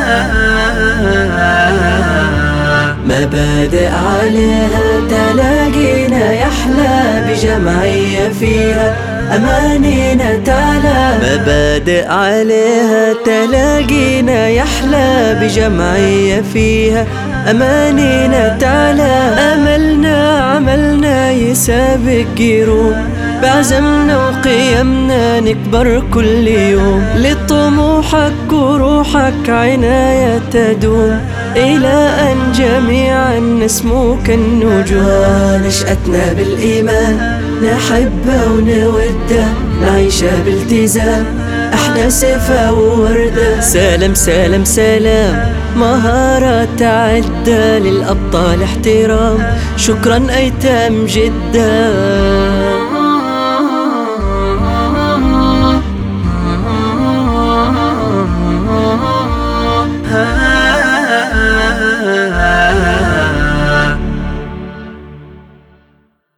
مبادئ عليها تلاقينا يحلى بجمعية فيها أمانينا تعلى. مبادئ عليها تلاقينا يحلى بجمعية فيها أمانينا تعلى. أملنا عملنا يسابق يروم، بعزمنا وقيمنا نكبر كل يوم. لطموحك وروحك عناية تدوم، إلى أن جميعا نسمو كالنجوم. نشأتنا بالإيمان نحبه ونوده، نعيشه بالتزام احنا سيفة ووردة. سلام سلام سلام مهارة تعدة، للأبطال احترام شكرا أيتام جدة.